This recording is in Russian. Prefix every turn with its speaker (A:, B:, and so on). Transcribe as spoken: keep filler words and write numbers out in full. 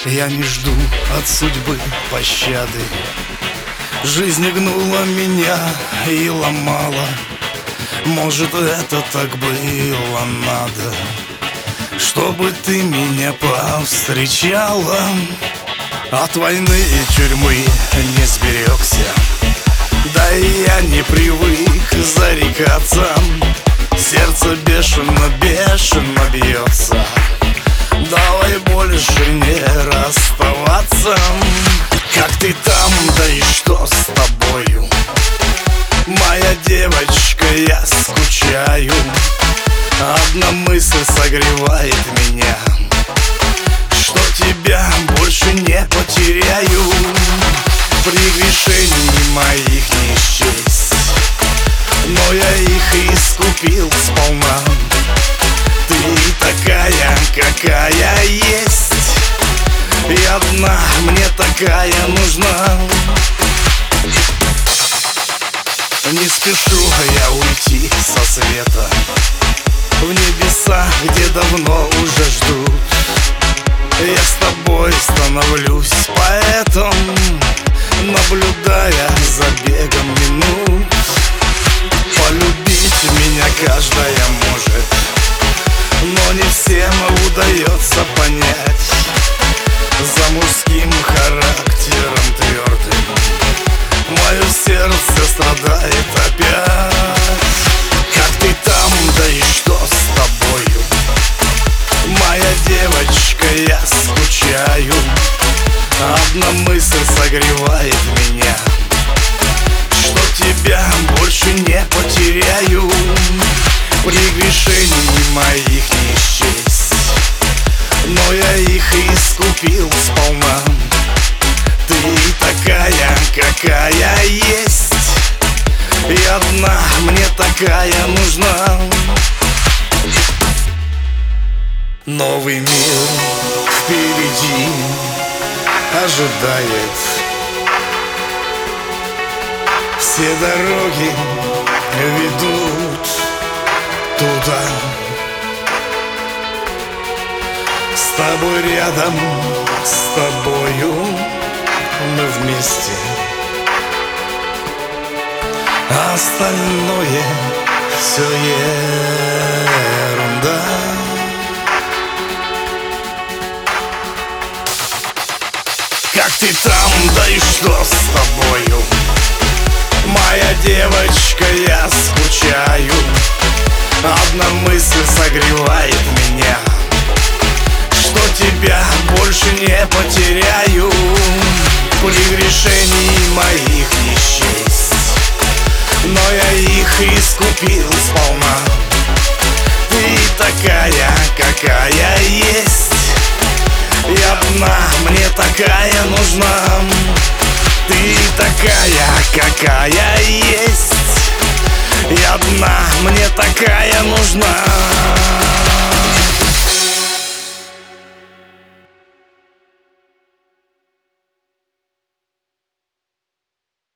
A: Я не жду от судьбы пощады. Жизнь гнула меня и ломала. Может, это так было надо, чтобы ты меня повстречала. От войны и тюрьмы не сберегся, да и я не привык зарекаться. Сердце бешено, бешено бьется. Давай больше не расставаться. Как ты там, да и что с тобою? Моя девочка, я скучаю. Одна мысль согревает меня, что тебя больше не потеряю. Прегрешений моих не счесть, но я их искупил сполна. Ты такая, какая есть, и одна мне такая нужна. Не спешу я уйти со света в небеса, где давно уже ждут. Я с тобой становлюсь поэтом, наблюдая за бегом минут. Полюбить меня каждая может, но не всем удается понять. За мужским характером твердым мое сердце страдает опять. Как ты там, да и что с тобою? Моя девочка, я скучаю. Одна мысль согревает меня, что тебя больше не потеряю. Прегрешений моих не счесть, но я их искупил сполна. Ты такая, какая есть, и одна мне такая нужна. Новый мир впереди ожидает. Все дороги ведут туда. С тобой рядом, с тобою мы вместе. А остальное все ерунда. Как ты там, да и что с тобою? Моя девочка, я скучаю. Одна мысль согревает меня, что тебя больше не потеряю. Прегрешений моих не счесть, но я их искупил сполна. Ты такая, какая есть, и одна мне такая нужна. Ты такая, какая есть, и одна мне такая нужна.